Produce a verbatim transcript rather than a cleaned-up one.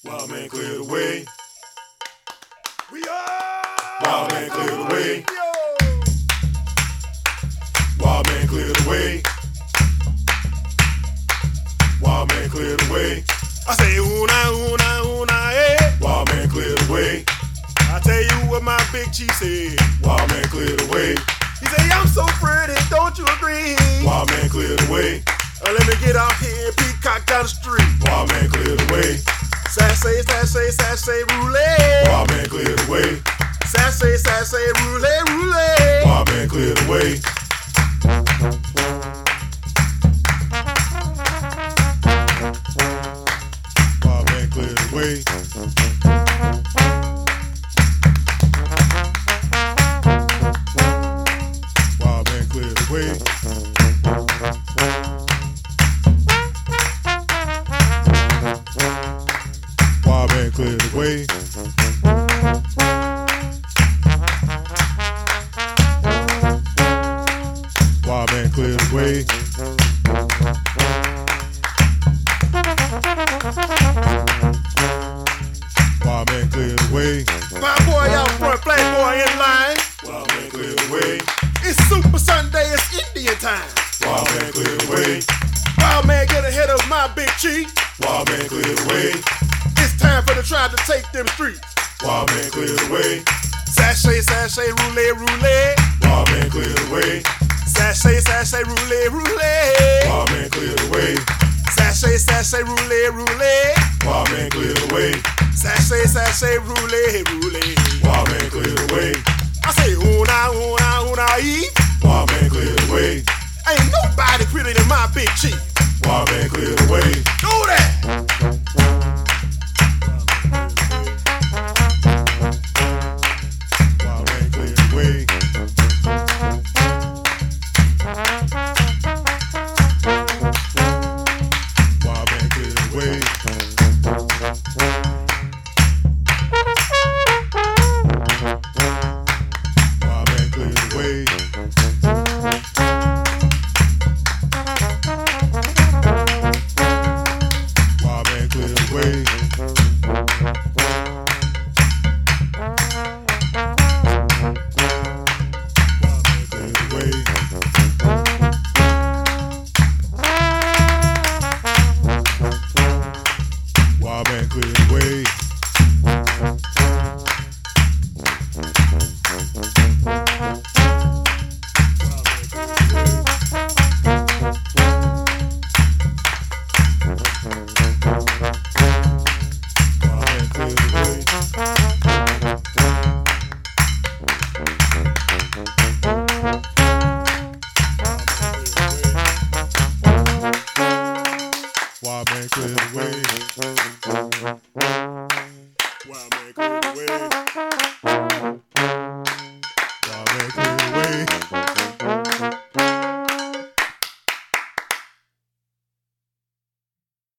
Wild man clear the way. We are. Wild man clear the way. Wild man clear the way. Wild man clear the way. I say una, una, una, eh. Wild man clear the way. I tell you what my big chief said. Wild man clear the way. He say I'm so pretty, don't you agree? Wild man clear the way. Uh, let me get out here and peacock down the street. Wild man clear the way. Sassy, sassy, sassy, roulette. Wild man clear the way. Sassy, sassy, roulette, roulette. Wild man clear the way. Wild man clear the way. Wild man clear the way. Wild man clear the way. Wild man clear the way. Wild man clear the way. My boy out front, playboy in line. Wild man clear the way. It's Super Sunday, it's Indian time. Wild man clear the way. Wild man get ahead of my big chief. Wild man clear the way. It's time for the tribe to take them streets. Wild man clear the way. Sashay, sashay, roulette, roulette. Wild man clear the way. Sashay, sashay, roulette, roulette. Wild man clear the way. Sashay, sashay, roulette, roulette. Wild man clear the way. Sashay, sashay, roulette, roulette. Wild man clear the way. I say una, una, una, e. Wild man clear the way. Ain't nobody prettier than my big chief. Wild man clear the way. Do that. Wild man clear the way. Wild man clear the way. Wild man clear the way. Wild man clear the way. Wild man clear the way. Wild man clear the way. Wild man clear the way. Wild man clear the way. Wild man clear the way.